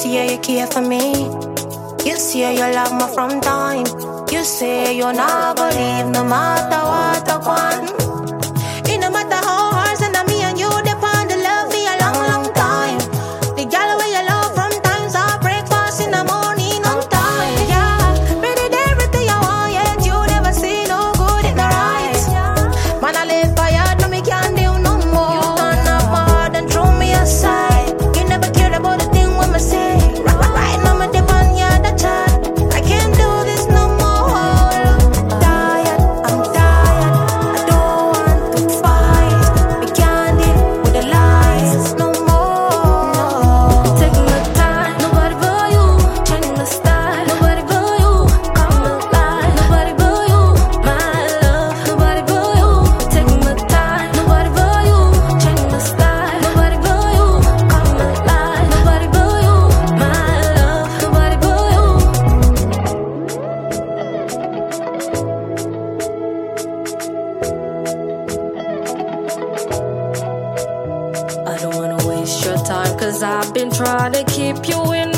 say you care for me. You say you love me from time. You say you're not gonna leave no matter what I want. It no matter how hard, and me and you depend the love for a long, long time. The girl where you love from times I breakfast in the morning on time. Yeah, ready there everything you want, yet you never see no good in the right. Man, I live by you, no me can't do no more. You turn up my heart and throw me aside. You never cared about the thing when me say. Right now me depend you the chat. I can't do this no more. Tired, I'm tired. I don't want to fight. We can't deal with the lies no more. Taking my time, nobody but you. Changing my style, nobody but you. Come alive, nobody but you. My love, nobody but you. Taking my time, nobody but you. Changing my style, nobody but you. Come alive, nobody but you. My love, nobody but you. I don't wanna waste your time, 'cause I've been trying to keep you in